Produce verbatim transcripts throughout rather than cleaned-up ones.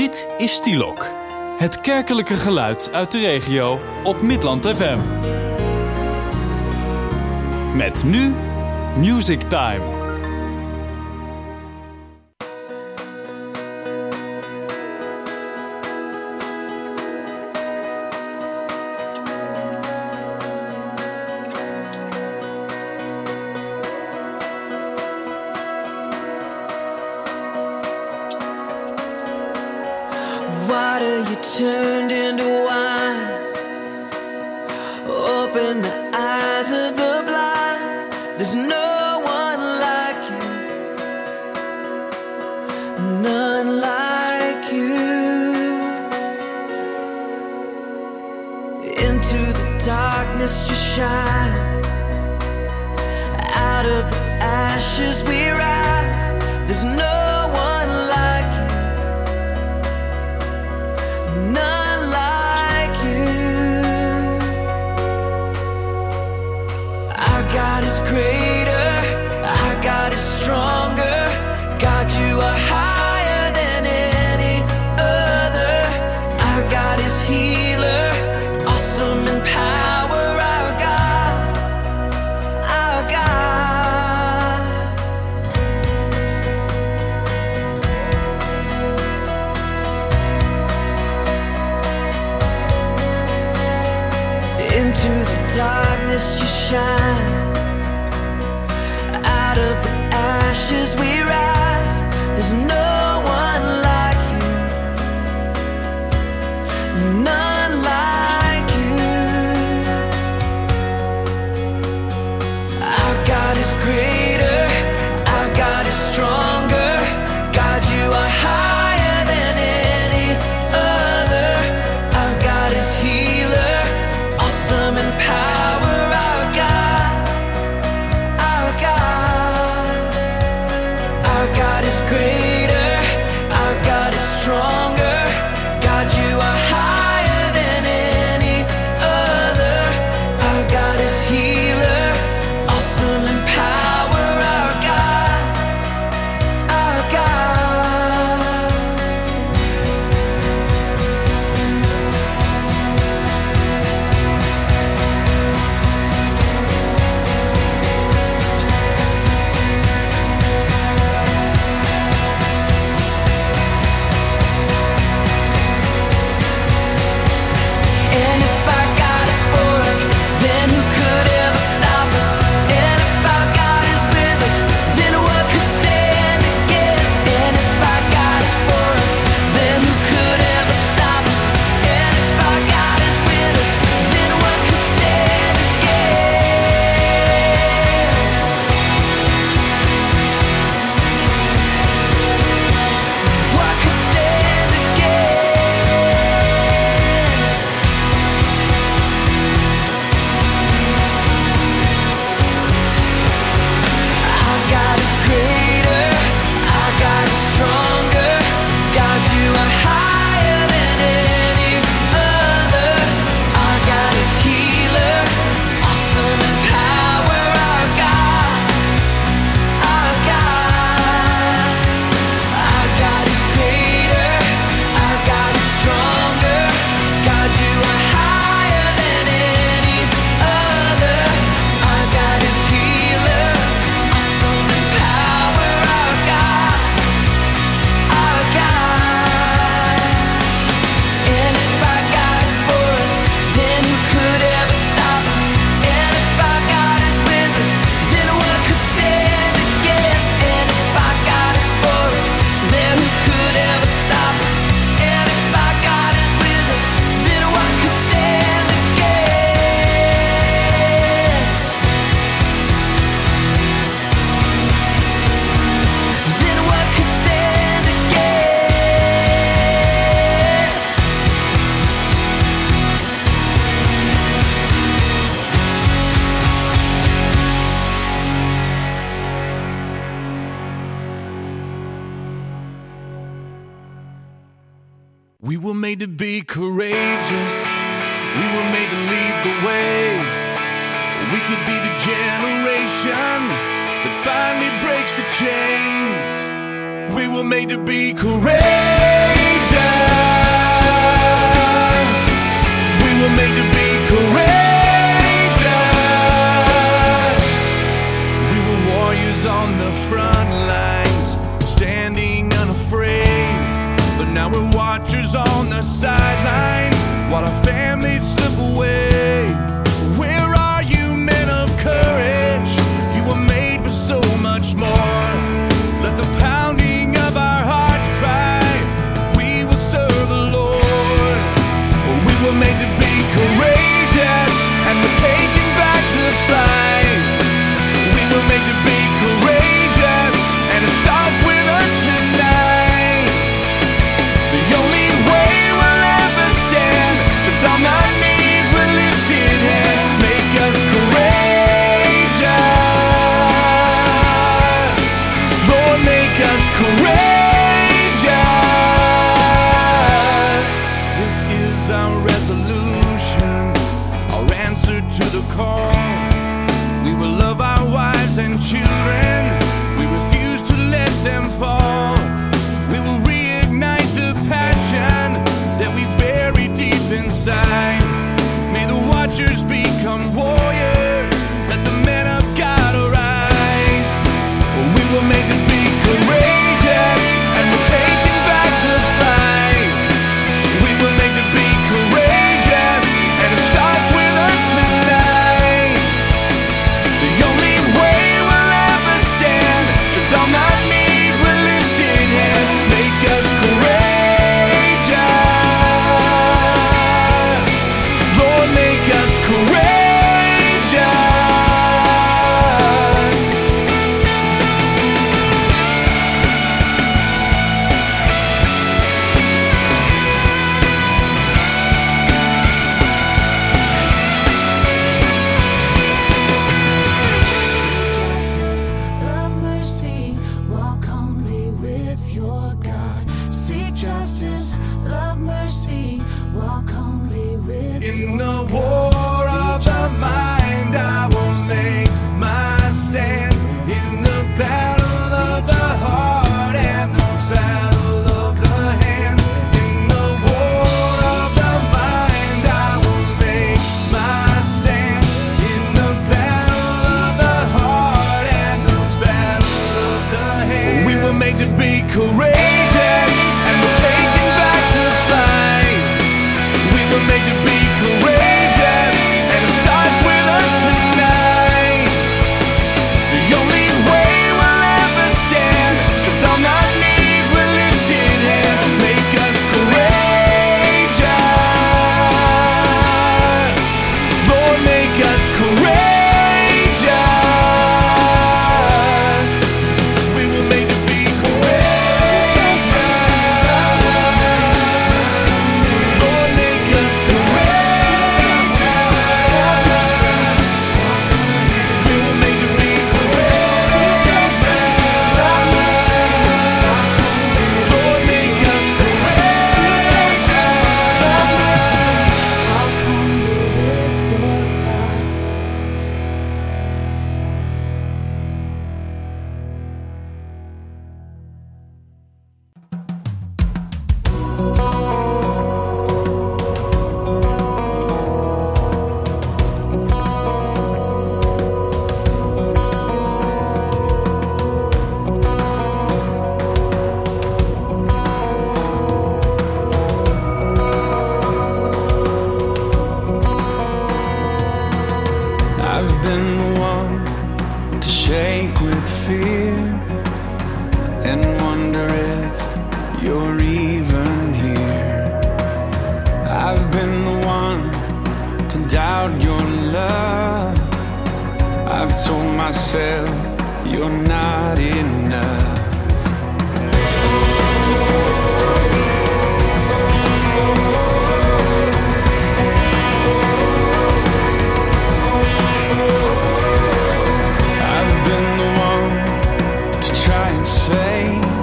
Dit is Stielok, het kerkelijke geluid uit de regio op Midland F M. Met nu Music Time. Water you turned into wine. Open the eyes of the blind. There's no one like you, none like you. Into the darkness you shine. Out of the ashes we rise. There's no stronger. God, you are higher than any other. Our God is healer, awesome in power. Our God, our God. Into the darkness you shine. Out of the ashes we rise. There's no one like you, none like you. Our God is greater, our God is stronger. God, you are higher than any other. Our God is healer, awesome in power. Our God, our God. Our God is greater, our God is stronger. God, you are higher than any other. Our God is healer, awesome in power. Our God, our God. And if our God is for us, then who could ever stop us? And if our God is with us, then what could stand against? And if our God is for us, then who could ever stop us? And if our God is with us, then what could stand against? What could stand against? Our God is greater, our God is stronger. God, you are higher than any other. Our God is healer, awesome in power. Our God, our God. Our God is greater, our God is stronger. God, you are higher than any other. Our God is healer, awesome in power. Our God, our God. And if our God is for us, then who could ever stop us? And if our God is with us, then what could stand against? And if our God is for us, then who could ever stop us? And if our God is with us, then what could stand against? Then what could stand against? We were made to be courageous. We were made to lead the way. We could be the generation that finally breaks the chains. We were made to be courageous. watchers on the sidelines while our families slip away. Where are you, men of courage? You were made for so much more. Let the pounding of our hearts cry, we will serve the Lord. We were made to be courageous, and we're taking back the fight. We were made to be courageous, and it starts with us tonight. The only way we'll ever stand is on our knees with lifted hands. Make us courageous, Lord, make us courageous. This is our resolution, our answer to the call. We will love our wives and children. We refuse to let them fall. We will reignite the passion that we bury deep inside. May the watchers become warriors. Let the men of God arise. We were made to be courageous, and we're taking back the fight. We were made to be courageous, and it starts with us tonight. The only way we'll ever stand is on our knees with lifted hands. Make us courageous, Lord, make us courageous. Love mercy, walk humbly with your God. Seek justice, love mercy, walk humbly with In your the God. war of the Seek mind, I will make my stand. In the battle of the heart and the battle of the hands. In the war of the mind, I will make my stand. In the battle of the heart and the battle of the hands. We were made to be courageous, and we're taking back the fight. We were made to be courageous, and it starts with us tonight. The only way we'll ever stand is on our knees with lifted hands. Make us courageous, Lord, make us courageous. We were made to be courageous, Lord, make us courageous. We were made to be courageous, Lord, make us courageous. Walk humbly with your God. I've been the one to shake with fear and wonder if you're even here. I've been the one to doubt your love. I've told myself you're not enough. I've been the one to try and say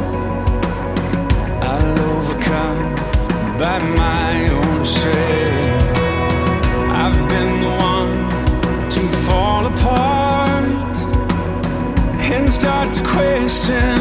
I'll overcome by my own strength. I've been the one to fall apart and start to question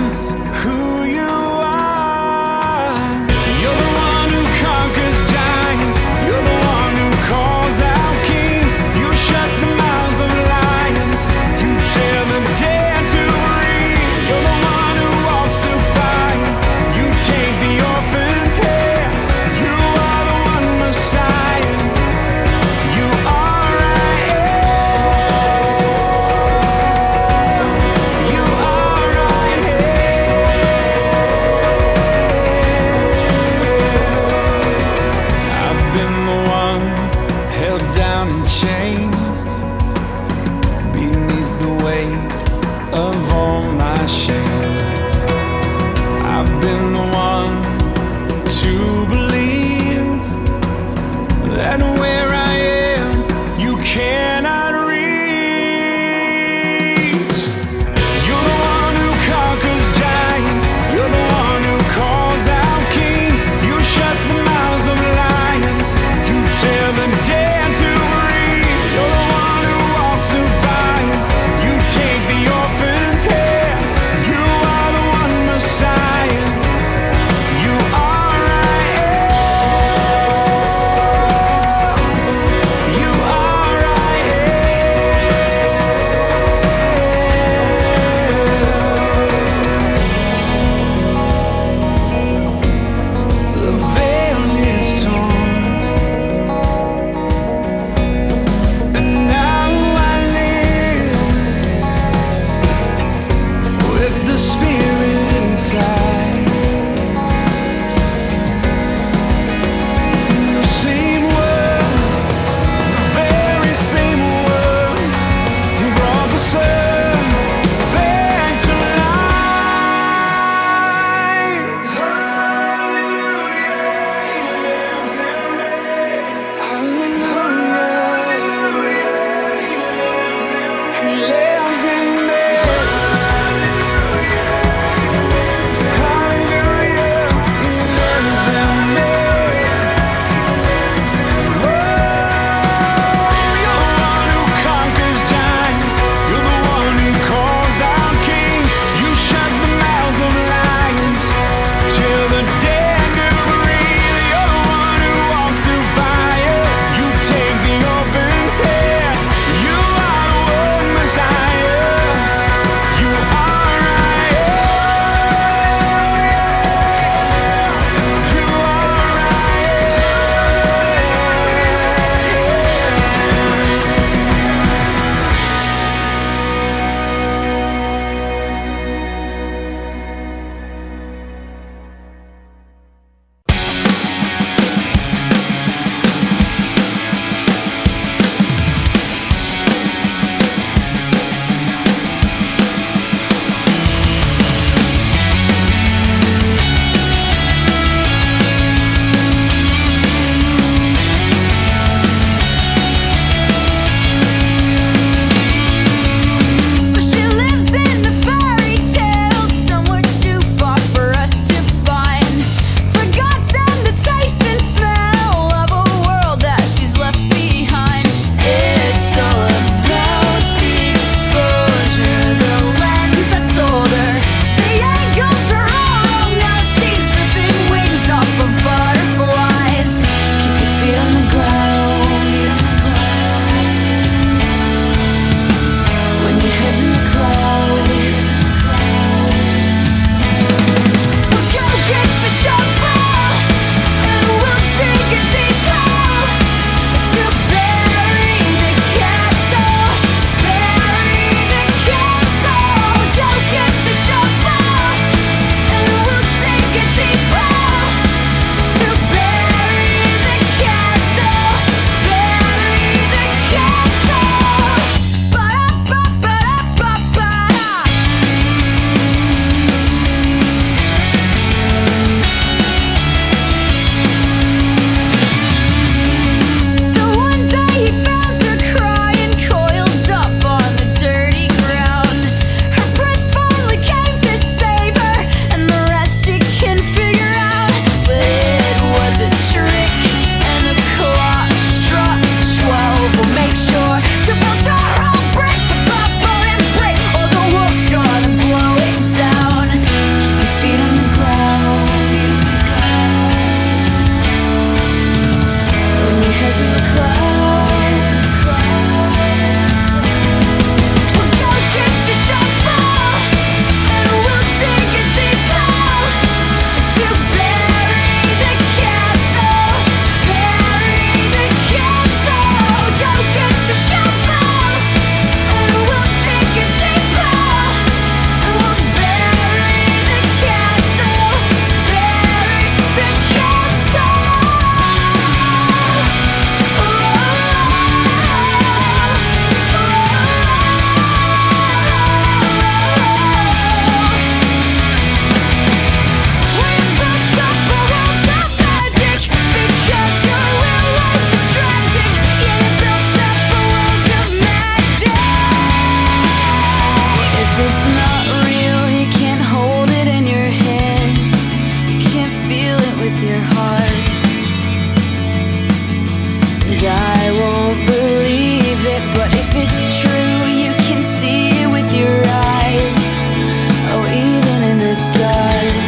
I won't believe it, but if it's true, you can see it with your eyes. Oh, even in the dark.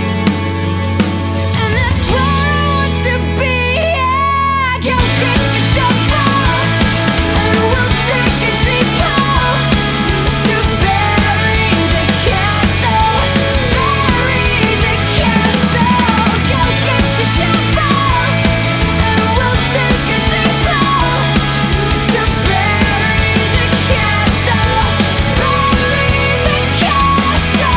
And that's where I want to be. Yeah, go get your shovel, and we'll take a deep hole to bury the castle, bury the castle. Go get your shovel, and we'll take a deep hole to bury the castle, bury the castle.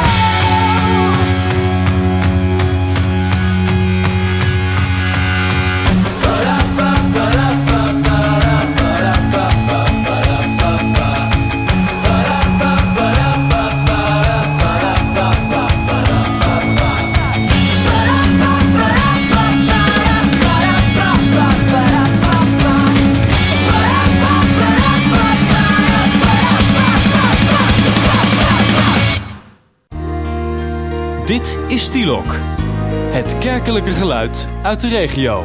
Dit is Stilok, het kerkelijke geluid uit de regio.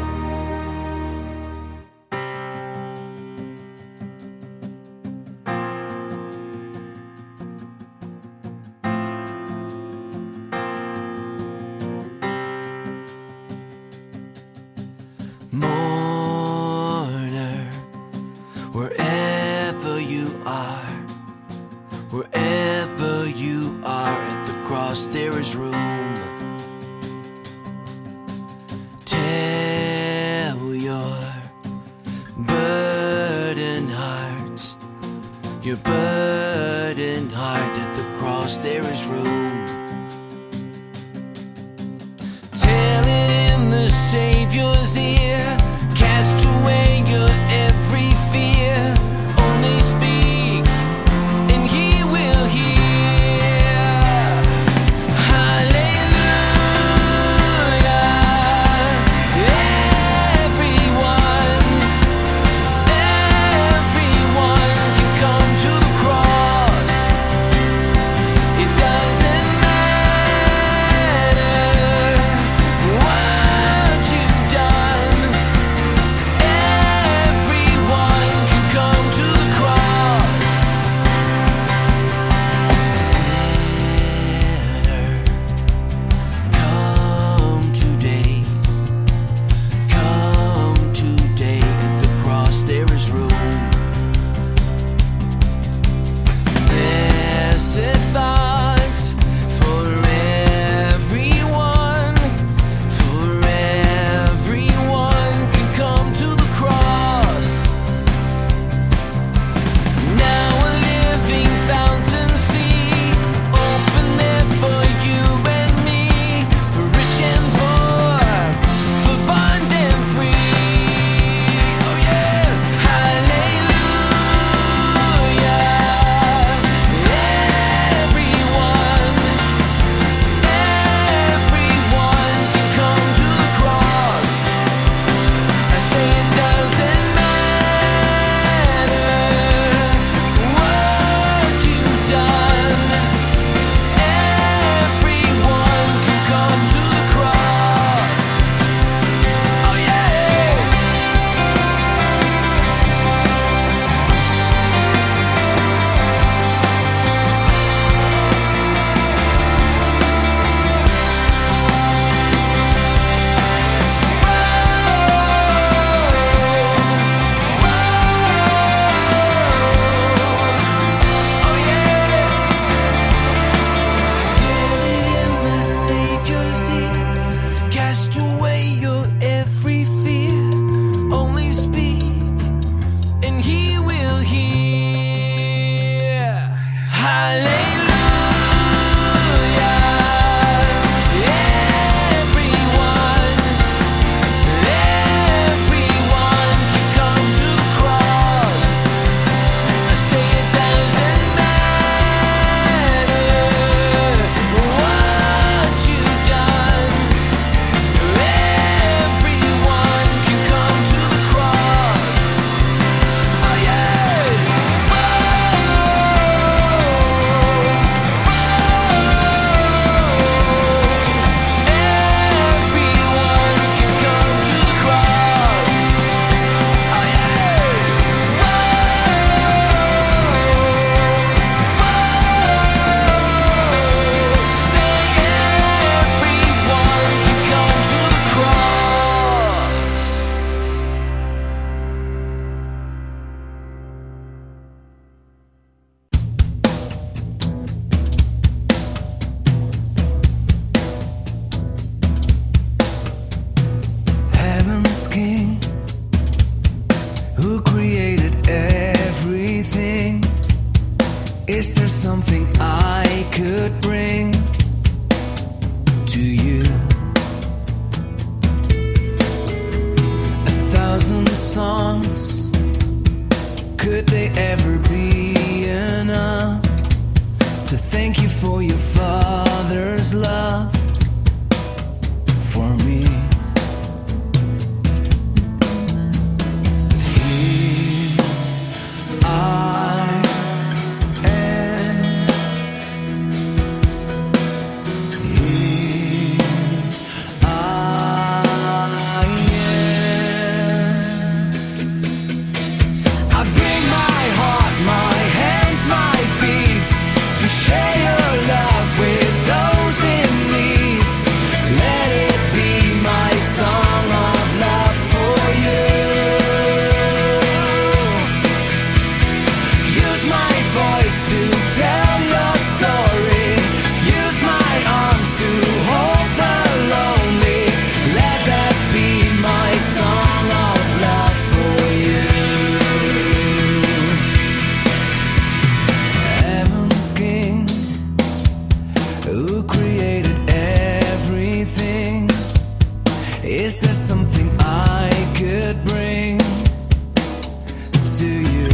Mourner, wherever you are, wherever you are at the cross, there is room. Tell your burdened heart, your burdened heart at the cross, there is room. Tell it in the Savior's ear, cast away your every fear. Only speak, and He will hear. Hallelujah. Everyone, everyone can come to the cross. It doesn't matter what you've done. Heaven's King, who created everything. Is there something I could bring to you? A thousand songs, could they ever be enough to thank you for your Father's love for me? Here I am. Here I am. I bring my heart, my hands, my feet to share your love with those in need. Let it be my song of love for you. Use my voice to tell your story. Use my arms to hold the lonely. Let that be my song of love for you. Heaven's King, who created everything. Is there something I could bring to you?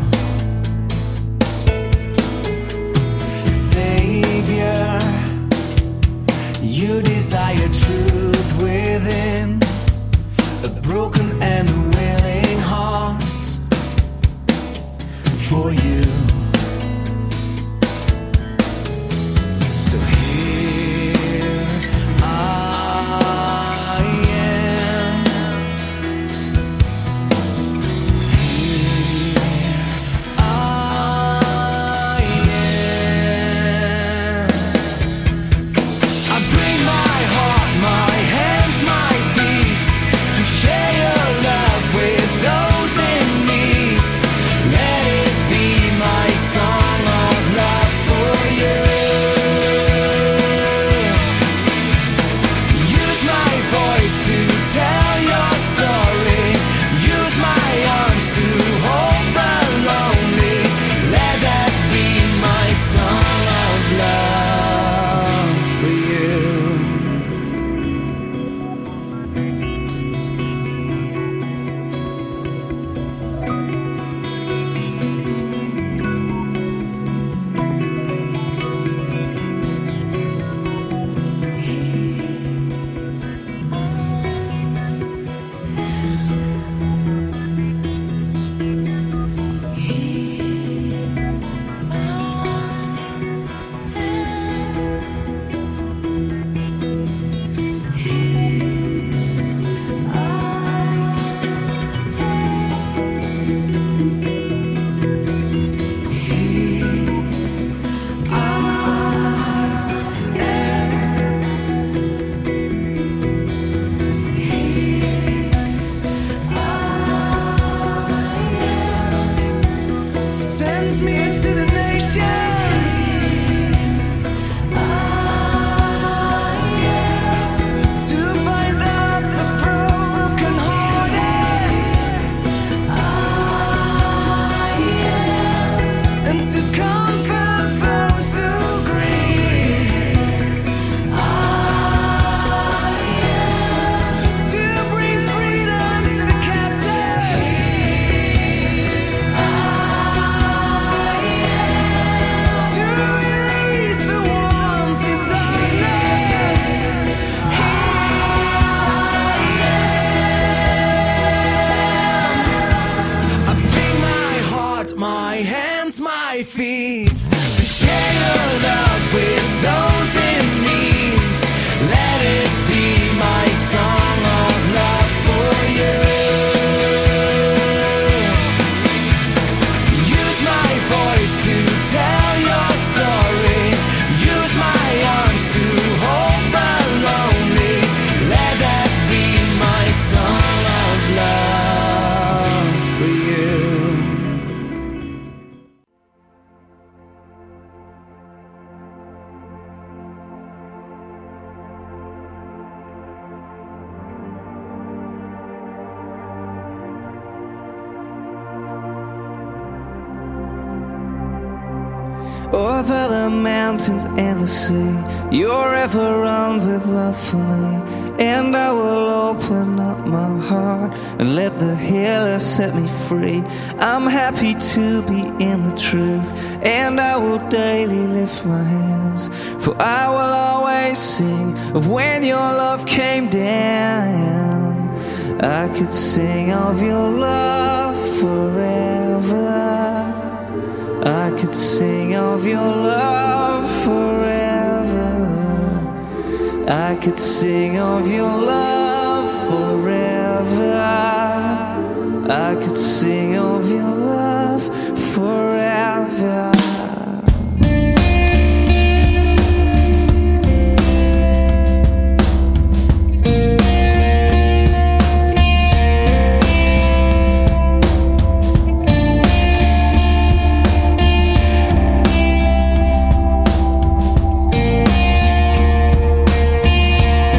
Savior, you desire truth within a broken and a willing heart for you. So here I am. Here I am. I bring my heart, my hands, my Over the mountains and the sea, your river runs with love for me. And I will open up my heart and let the healer set me free. I'm happy to be in the truth, and I will daily lift my hands, for I will always sing of when your love came down. I could sing of your love forever. I could sing of your love forever. I could sing of your love forever. I could sing of your love forever.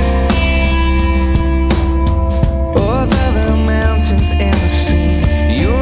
And the sea, your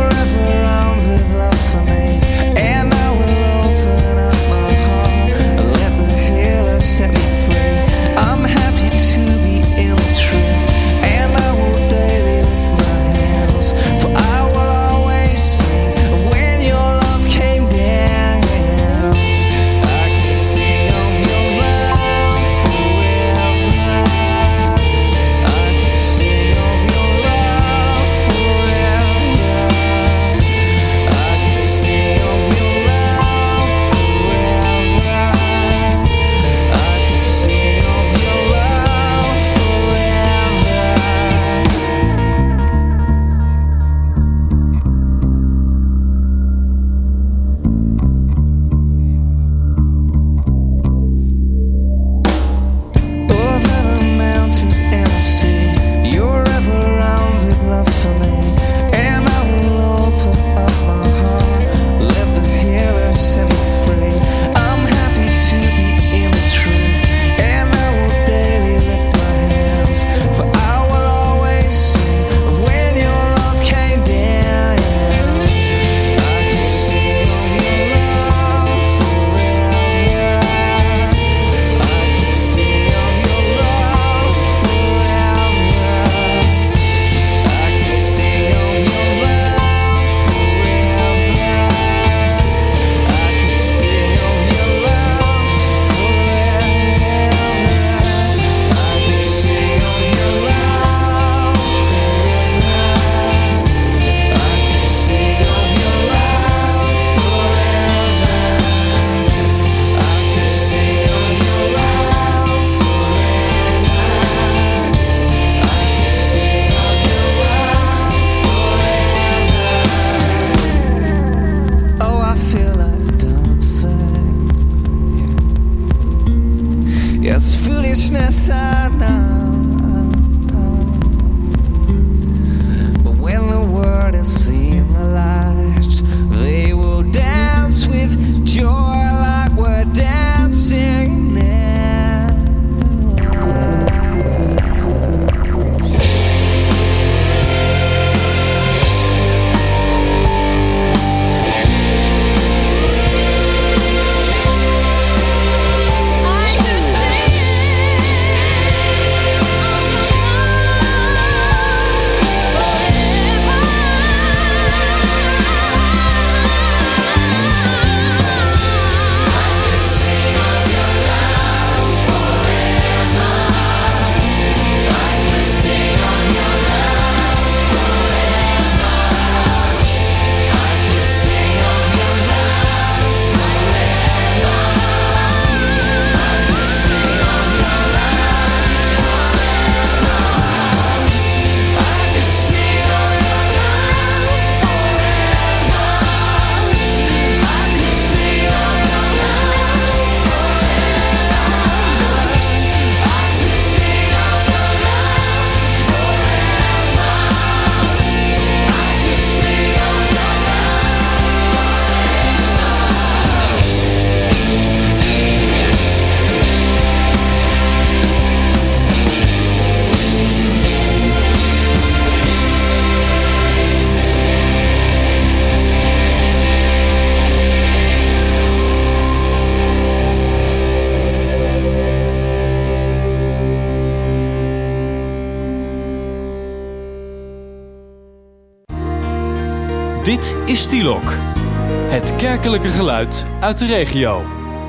Dit is Stielok. Het kerkelijke geluid uit de regio.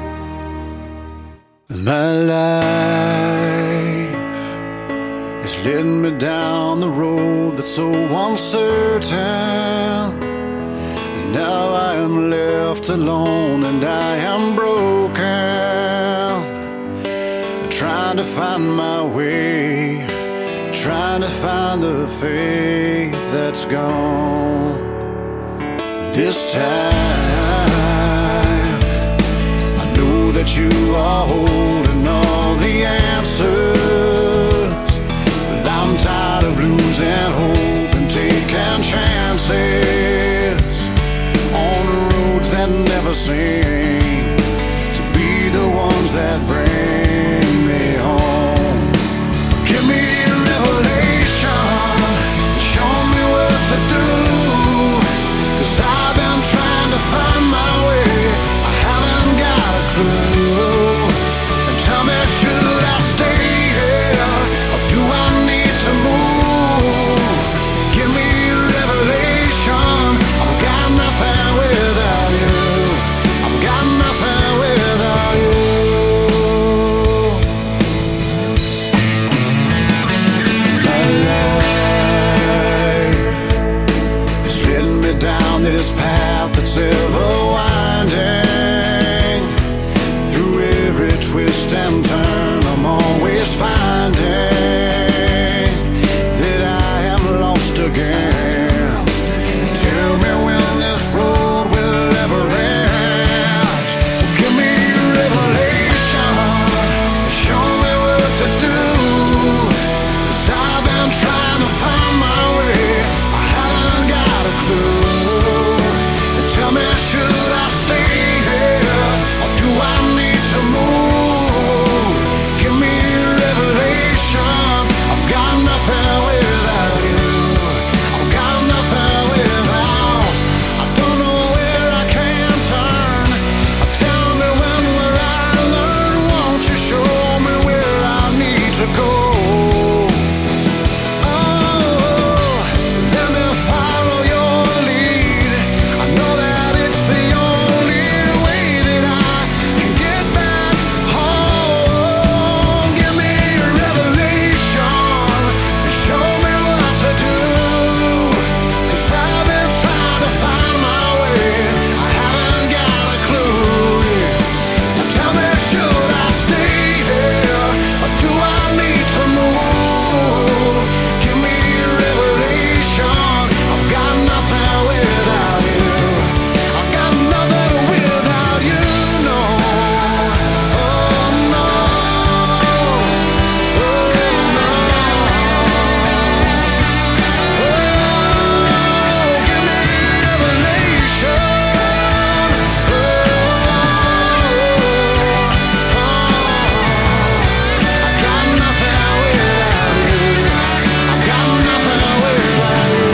My life is leading me down the road that's so uncertain. Now I am left alone and I am broken, trying to find my way, trying to find the faith that's gone. This time I know that you are holding all the answers, but I'm tired of losing hope and taking chances on the roads that never seem to be the ones that bring me home. Give me a revelation, show me what to do, 'cause I've been trying to find my way, I haven't got a clue. And tell me, should I stay here, or do I need to move? Give me a revelation, I've got nothing without you, I've got nothing without you. My life is leading me down this path that's ever winding. Through every twist and turn I'm always finding that I am lost again. Tell me when this road will ever end. Give me a revelation, show me what to do, 'cause I've been trying to find my way, I haven't got a clue. Tell me, should I stay here, or do I need to move? Give me a revelation, I've got nothing without you, I've got nothing without. I don't know where I can turn, tell me when will I learn, won't you show me where I need to go? Oh, let me follow your lead, I know that it's the only way that I can get back home. Give me a revelation, show me what to do, 'cause I've been trying to find my way, I haven't got a clue. Tell me, should I stay here, or do I need to move? Give me a revelation, I've got nothing without you, I've got nothing without you, no. Oh no, oh no. Oh, give me a revelation. Oh, I got nothing without you, I've got nothing without you.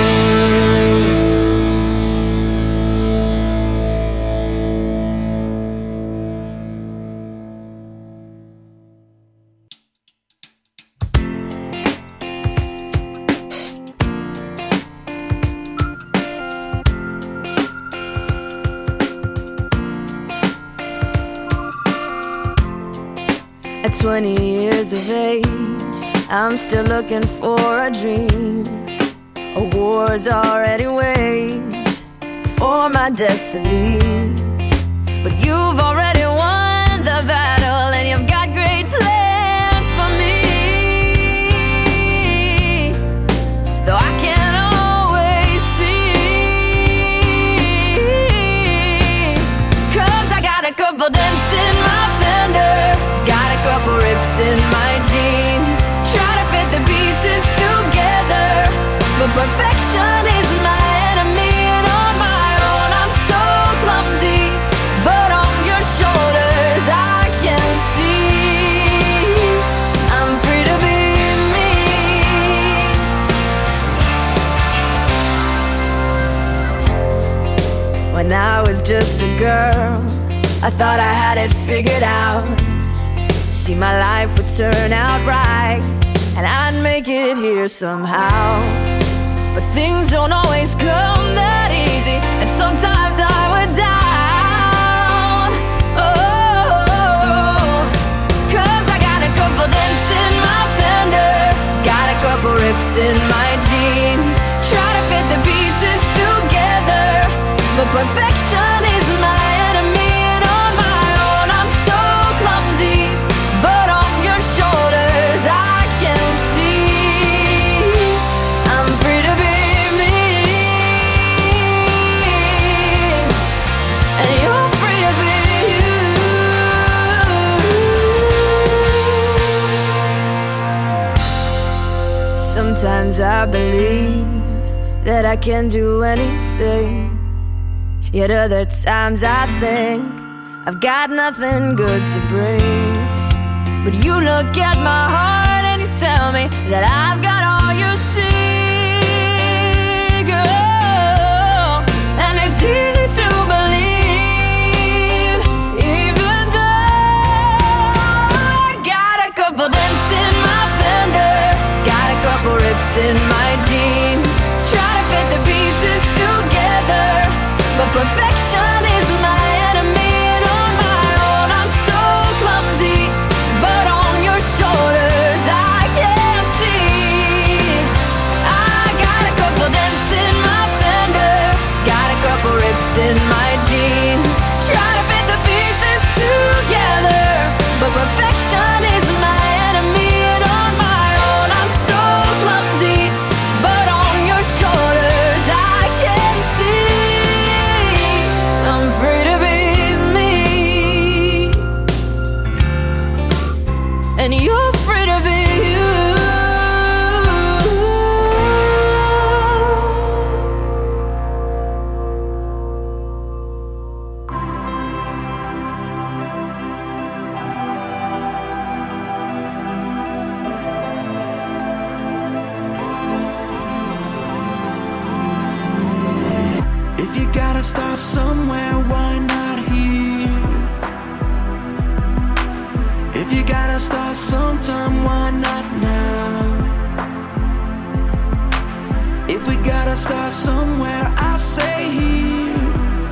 At twenty years of age, I'm still looking for a dream. A war's already waged for my destiny. But you've already won the battle, and you've got great plans for me. Though I can't always see, 'cause I got a couple dents in my fender, got a couple rips in my jeans, try to fit the pieces together, but perfection is my enemy, and on my own I'm so clumsy, but on your shoulders I can see I'm free to be me. When I was just a girl, I thought I had it figured out. See, my life would turn out right, and I'd make it here somehow. But things don't always come that sometimes I was down. Oh, cause I got a couple dents in my fender, got a couple rips in my jeans. Try to fit the pieces together, but perfection is my enemy. And on my own I'm so clumsy, but on your shoulders I can see I'm free to be me, and you're free to be you. Sometimes I believe that I can do anything, yet other times I think I've got nothing good to bring. But you look at my heart and you tell me that I've got all you see, girl. And it's easy to believe, even though I got a couple dents in my fender, got a couple rips in my jeans. Try to fit the pieces together, but perfection is my enemy. And on my own I'm so clumsy, but on your shoulders I can see I got a couple dents in my fender, got a couple rips in my jeans. Try to fit the pieces together, but perfection is my enemy. And on my own I'm so clumsy, but on your shoulders I can see I'm free to be me, and you're free to be you. If you gotta start somewhere, why not here? If you gotta start sometime, why not now? If we gotta start somewhere, I say here.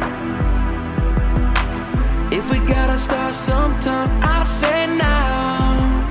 If we gotta start sometime, I say now.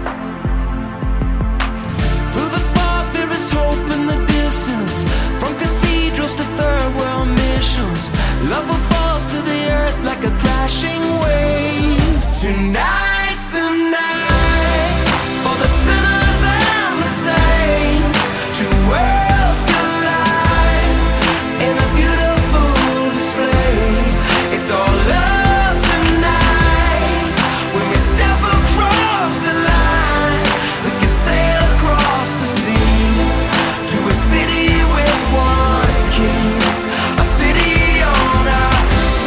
Through the fog there is hope in the distance, from cathedrals to third world missions. Love will fall to the earth like a crashing wave. Tonight's the night for the sinners and the saints. Two worlds collide in a beautiful display. It's all love tonight. When we step across the line, we can sail across the sea to a city with one king, a city on our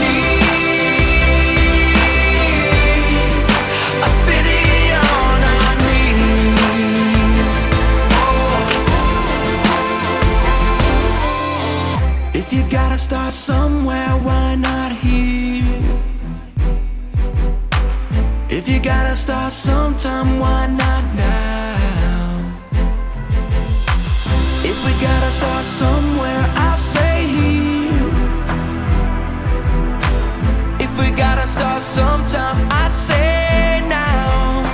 knees, a city on our knees. Oh. If you gotta start somewhere, why not here? If you gotta start sometime, why not now? If we gotta start somewhere, I say here. If we gotta start sometime, I say now.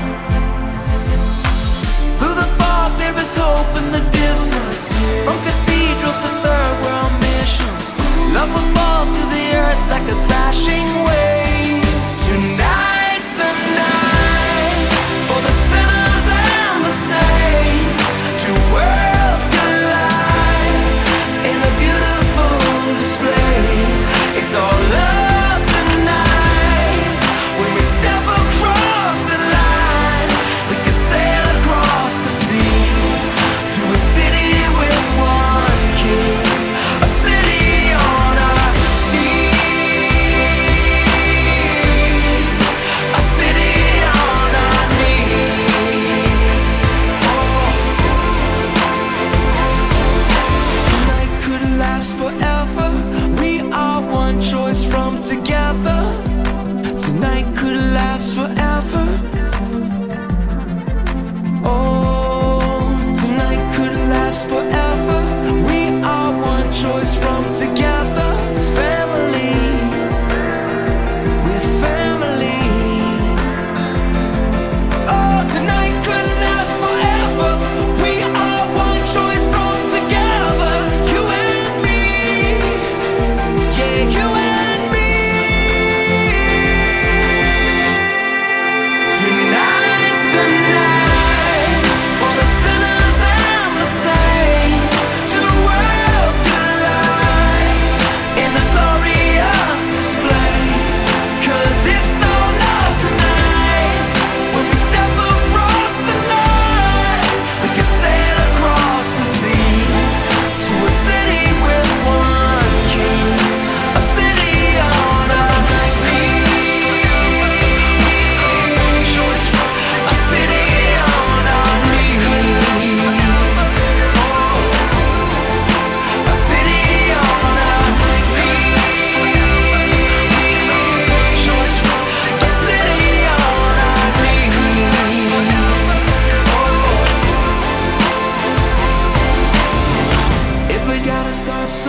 Through the fog there is hope in the distance, from cathedrals to third world missions. Love will fall to the earth like a crashing wave. Tonight's the night for the sinners and the saints. Two worlds collide in a beautiful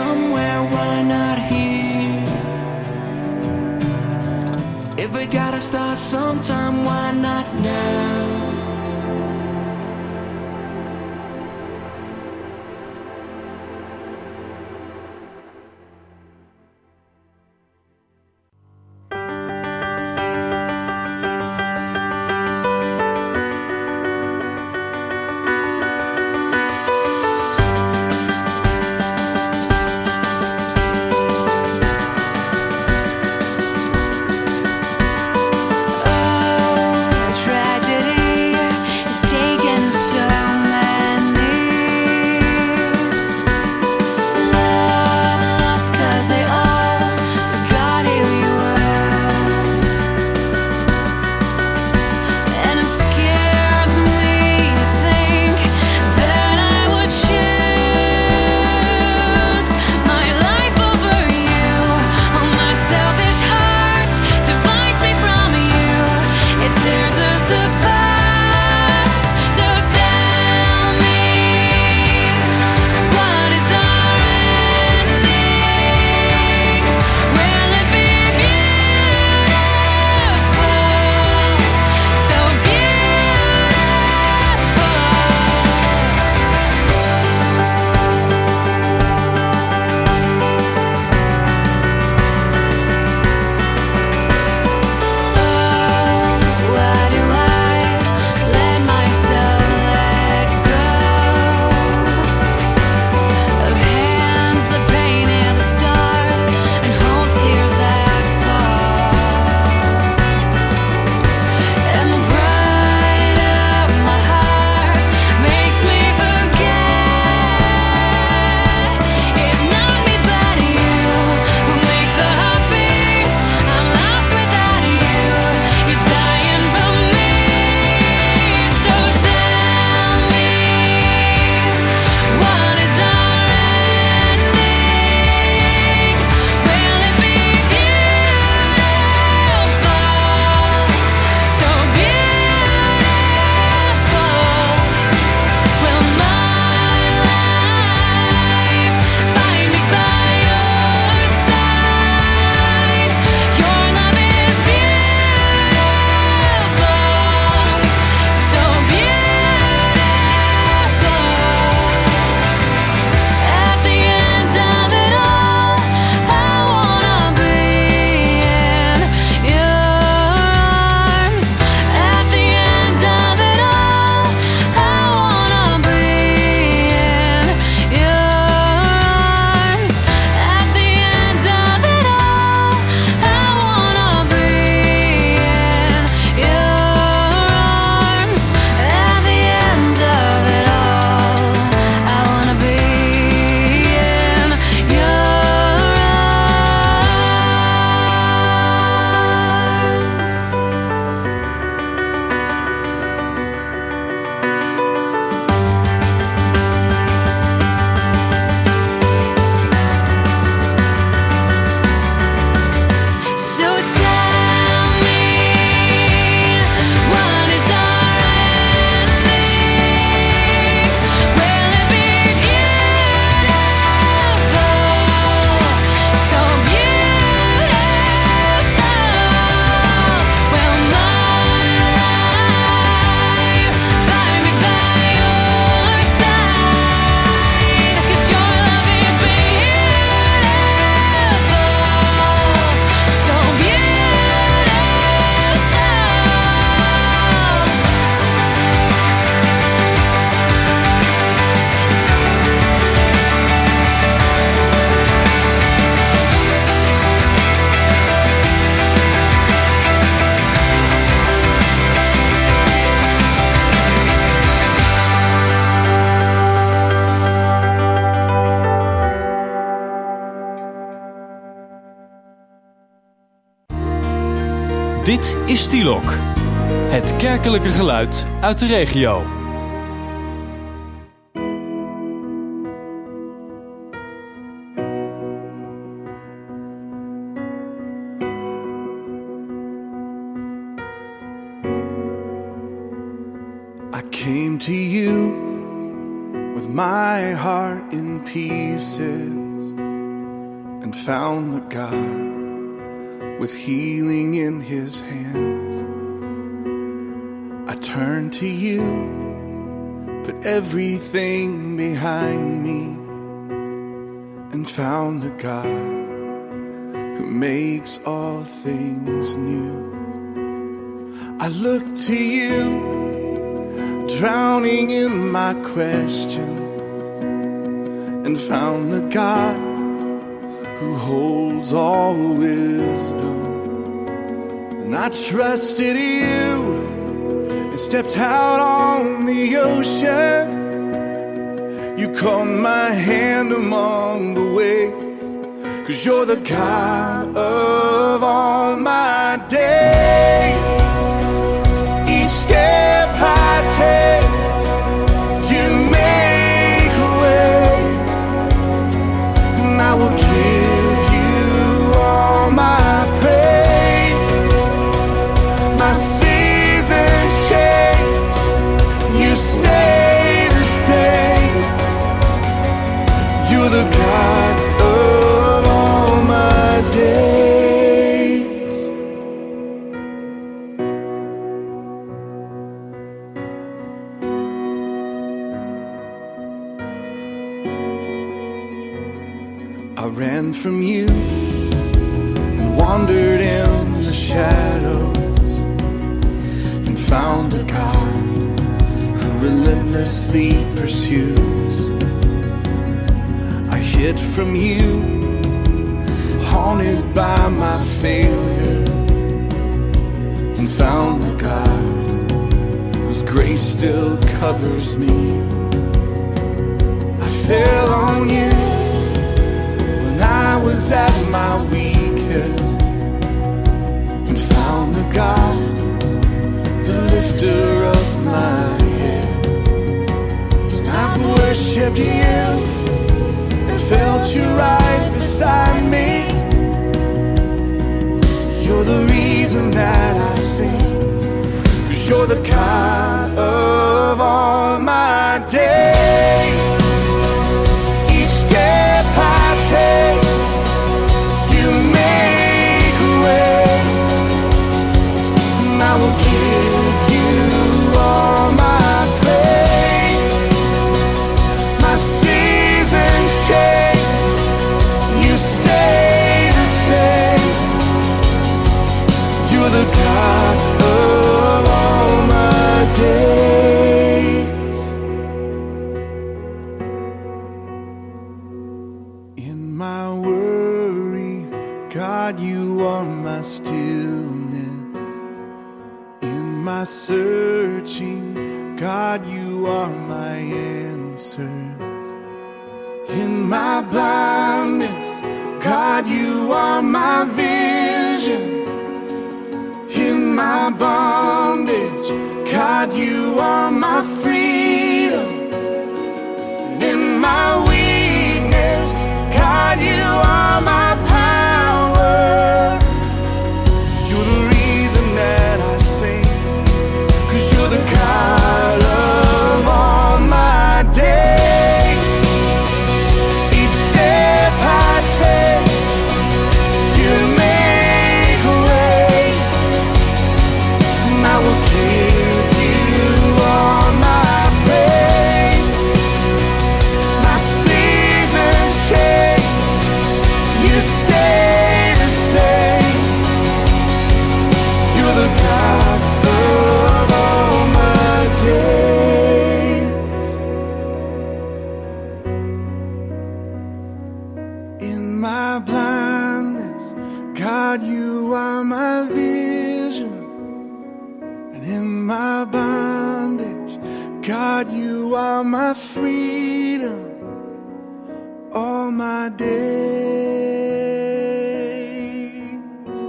somewhere, why not here? If we gotta start sometime, why not now? Dit is Stilok. Het kerkelijke geluid uit de regio. I came to you with my heart in pieces. and found the God with healing in his hands. I turned to you, put everything behind me, and found the God who makes all things new. I look to you, drowning in my questions, and found the God who holds all wisdom. And I trusted you and stepped out on the ocean. You caught my hand among the waves, 'cause you're the God of all my days. Each step I take, you make a way, and I will give you all my praise. My seasons change, you stay the same. You're the God of all my days. I ran from you and wandered in the shadows, and found a God who relentlessly pursues. I hid from you, haunted by my failure, and found the God whose grace still covers me. I fell on you when I was at my weakest, and found the God, the lifter of my head. And I've worshipped you and felt you right beside me. You're the reason that I sing, 'cause you're the God of all my days. Each step I take, you make a way, and I will give you all my praise. My seasons change, you stay the same. You're the God of all my days. In my worry, God, you are my stillness. In my searching, God, you are my answers. In my blindness, God, you are my vision. In my bondage, God, you are my freedom. In my weakness, God, you are my power. You're the reason that I sing, 'cause you're the God of all my days. Each step I take, you make a way, and I will give you all my praise. My seasons change, you stay the same. You're the God of all my days. In my blindness, God, you are my vision. And in my bondage, God, you are my freedom. All my days.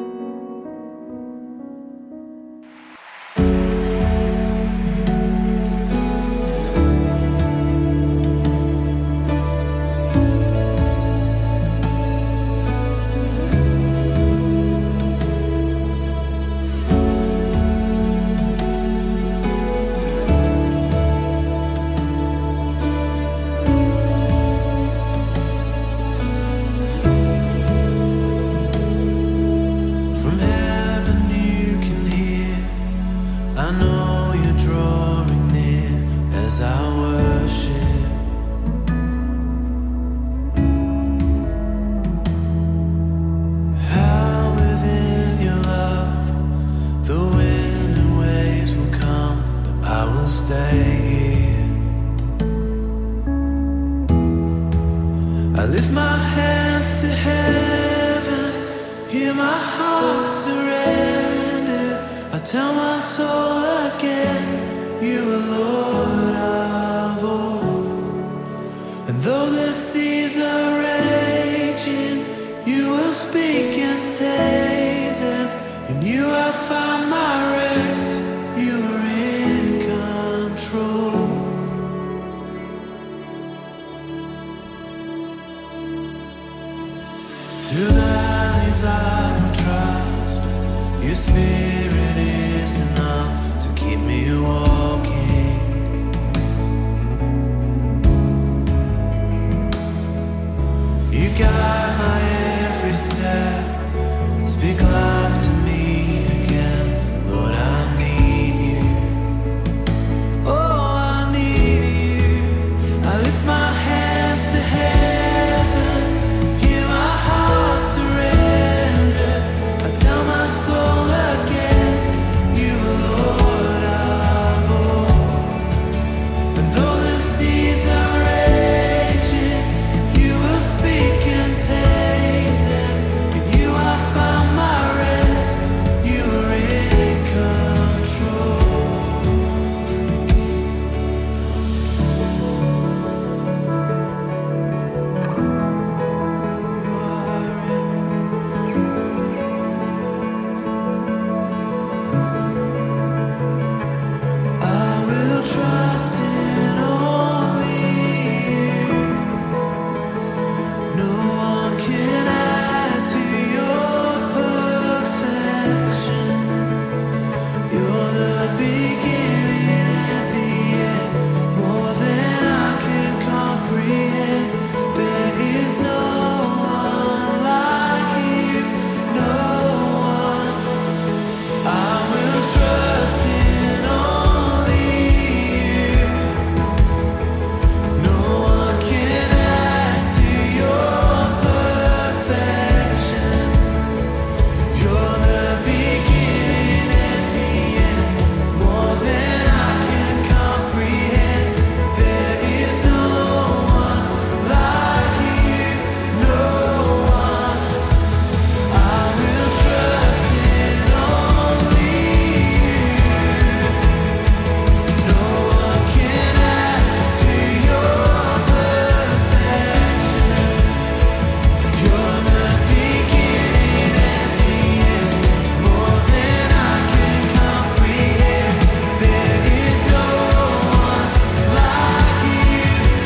I lift my hands to heaven, hear my heart surrender. I tell my soul again, you are Lord of all. And though the seas are raging, you will speak and tame them. In you I find my rest, you are in control. Through the valleys I will trust, your spirit is enough to keep me walking. You guide my every step, speak life to me again. Lord, I need you. Oh, I need you. I lift my hands to heaven, hear my heart surrender. I tell my soul again, you are Lord of all. And though the seas are raging, you will speak and tame them. In you I find my rest, you are in control. I will trust in only you. No one can add to your perfection. You're the beginning and the end, more than I can comprehend. There is no one like you, no one. I will trust in only you. No one can add to your perfection. You're the beginning and the end, more than I can comprehend. There is no one like you, no one. I will trust in only you. No one can add to your perfection. You're the beginning and the end, more than I can comprehend. There is no one like you,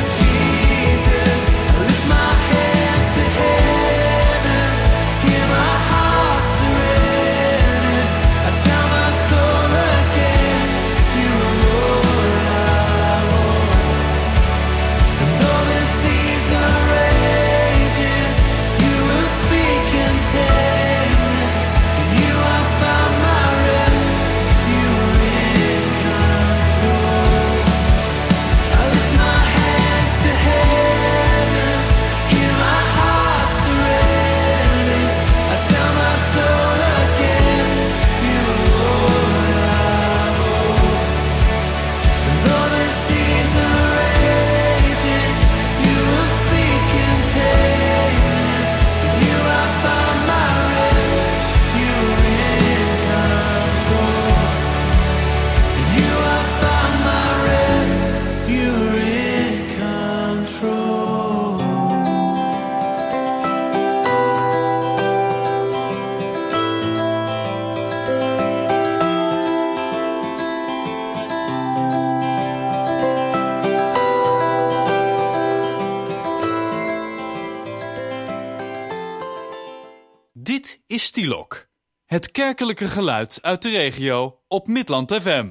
Jesus. I lift my hands to heaven, hear my heart surrender. I tell my soul again, you are Lord of all. And though the seas are raging, you will speak and tame them. In you I find my rest, you are in control. I lift my hands to heaven, hear my heart surrender. I tell my soul again, you are Lord of all. And though the seas are raging, you will speak and tame them. In you I find my rest, you are in control. In you I find my rest, you are in control. Dit is Stilok, het kerkelijke geluid uit de regio op Midland F M.